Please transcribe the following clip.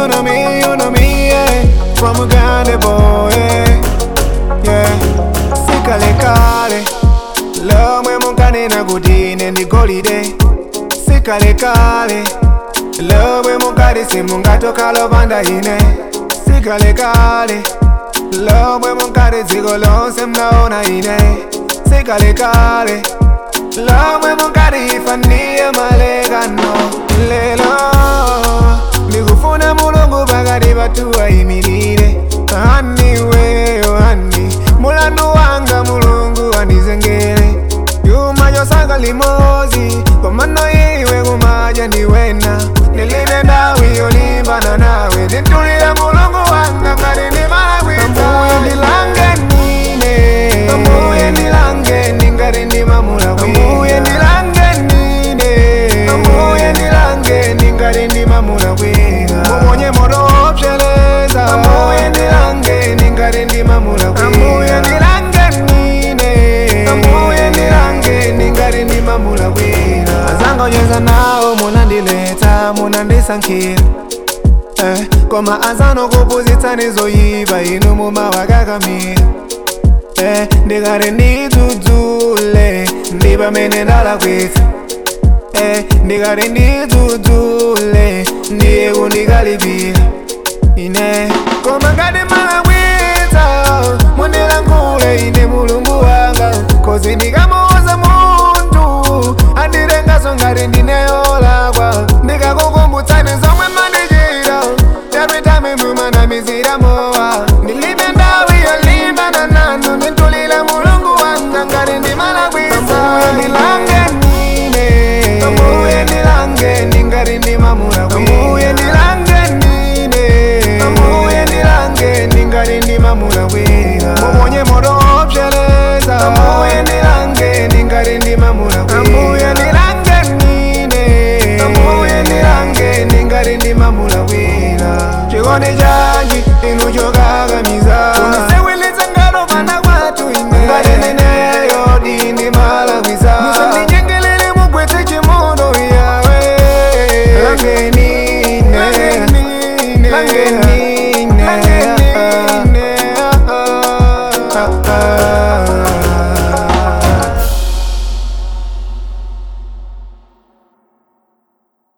you know me, yeah. From a grande boy, yeah. Sikale kale, lomwe mukane na kudine ndigolide. Sikale kale, lomwe mukari simungatoka lopanda ine. Sikale kale, lomwe mukari dziko lonse mnaona ine. Sikale kale, lomwe mukari ifaniye malekano. Lelo ndikufuna mulungu pakati pathu ayimirire. Hani weyo hani, mulandu wanga mulungu andizengere. Yuma yosaka limozi, komano iwe kumaja ndiwena. Nilibe ndawi yolimbana nawe, nitulile mulungu wanga ngati ndimalagwitsa. Ambuye ndilange nine, ambuye ndilange ningati ndimamula bwino. Ambuye ndilange nine, ambuye ndilange ningati ndimamula bwino. Mumonye moto opseleza, ambuye ndilange ningati ndimamula bwino. Ambuye ndilange nine, ambuye ndilange ningati ndimamula bwino. Azanga onyeza nawo munandileta munandisankhira. Koma azano kupuzitsa nizoyipa inu mumawakakamira. Ndikati ndidzudzule ndi pamene ndalakwitsa. Ndikati ndidzudzule ndiye kundikalipira ine. Koma ngati malakwitsa mundilankhule ine mulungu wanga. Kozi ndikamuuza munthu andilengaso ngati ndineyolakwa. Ndikakukumbutsani zomwe mandichita, every time mumanamizira mowa. Ndilibe ndawi yolimbana nanu, nitulile mulungu wanga ngati ndimalakwitsa. Ambuye ndilange nine, ambuye ndilange ningati ndimamula bwino. Ambuye ndilange nine, ambuye ndilange ningati ndimamula bwino. Mumonye moto opseleza, ambuye ndilange ningati ndimamula bwino. Ambuye ndilange nine, ambuye ndilange ningati ndimamula bwino. Chikondi cha